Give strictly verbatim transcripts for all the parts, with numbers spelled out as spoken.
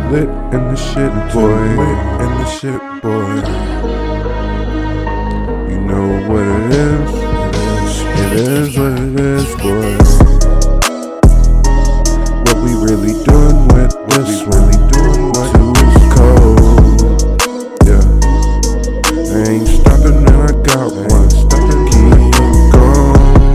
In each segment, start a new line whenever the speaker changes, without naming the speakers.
lit in the shit, boy. Lit in the shit, boy. You know what it is. It is what it is, boy. What we really doing with this? What we really doing with this? Cold. Yeah. I ain't stopping and I got one. Stopping, keep going.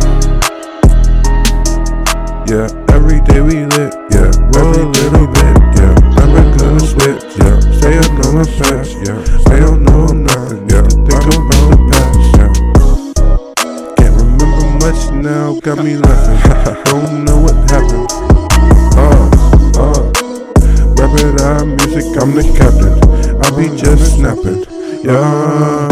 Yeah. Every day we lit. Yeah. Every little bit. Yeah. Never gonna switch. Yeah. Say I know my past. Yeah. I don't know nothing. Yeah. Think about the past. Yeah. Can't remember much now. Got me laughing. Don't know what happened. Uh, uh. Rapid eye music. I'm the captain. I be just snapping. Yeah.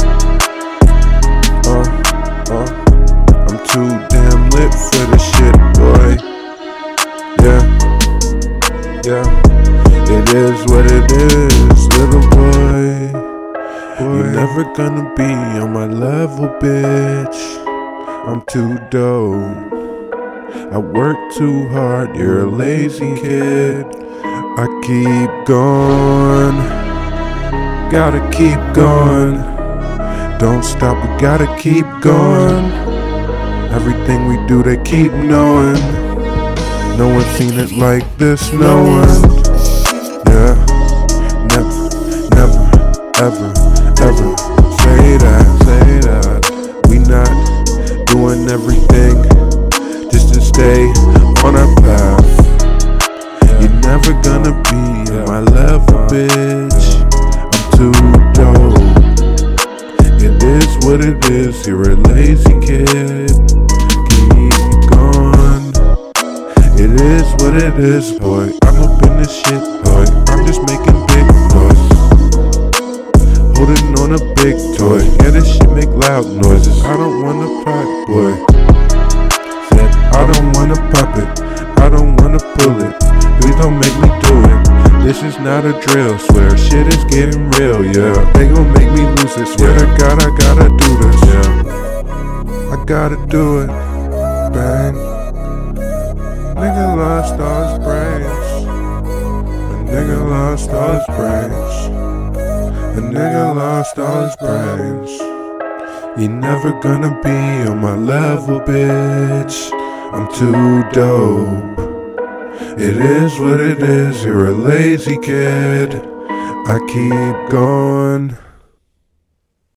Uh, uh. I'm too damn lit for this shit, boy. Yeah. Yeah. It is what it is, little boy. boy. You're never gonna be on my level, bitch. I'm too dope. I work too hard, you're a lazy kid. I keep going. Gotta keep going. Don't stop, we gotta keep going. Everything we do, they keep knowing. No one's seen it like this, no one. Yeah, never, never, ever, ever say that, say that. We not doing everything just to stay on our path. You're never gonna be on my level, bitch. I'm too dope. It is what it is, you're a lazy kid. Keep going. It is what it is, boy. I'm up in this shit, boy. I'm just making big noise. Holding on a big toy. Yeah, this shit make loud noises. I don't wanna pop, boy. Said I don't wanna pop it. I don't wanna pull it. Please don't make me do it. This is not a drill, swear. Shit is getting real, yeah. They gon' make me lose it. Swear to God, I gotta do this, yeah. I gotta do it. Bang. Nigga lost all his brains. A nigga lost all his brains. A nigga lost all his brains. You're never gonna be on my level, bitch. I'm too dope. It is what it is, you're a lazy kid. I keep going.